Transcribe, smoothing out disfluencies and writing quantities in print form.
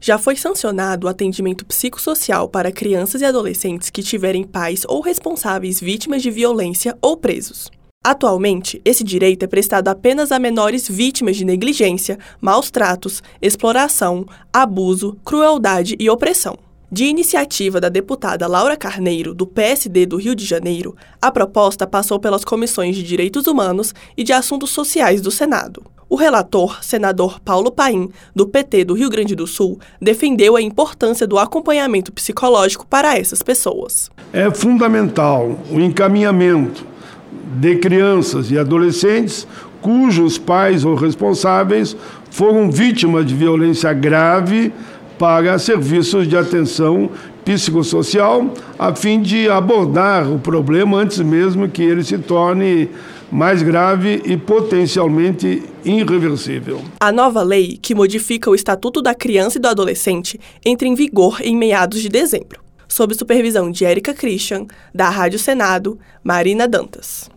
Já foi sancionado o atendimento psicossocial para crianças e adolescentes que tiverem pais ou responsáveis vítimas de violência ou presos. Atualmente, esse direito é prestado apenas a menores vítimas de negligência, maus tratos, exploração, abuso, crueldade e opressão. De iniciativa da deputada Laura Carneiro, do PSD do Rio de Janeiro, a proposta passou pelas comissões de Direitos Humanos e de Assuntos Sociais do Senado. O relator, senador Paulo Paim, do PT do Rio Grande do Sul, defendeu a importância do acompanhamento psicológico para essas pessoas. É fundamental o encaminhamento de crianças e adolescentes cujos pais ou responsáveis foram vítimas de violência grave para serviços de atenção psicossocial, a fim de abordar o problema antes mesmo que ele se torne mais grave e potencialmente irreversível. A nova lei, que modifica o Estatuto da Criança e do Adolescente, entra em vigor em meados de dezembro, sob supervisão de Érica Christian, da Rádio Senado, Marina Dantas.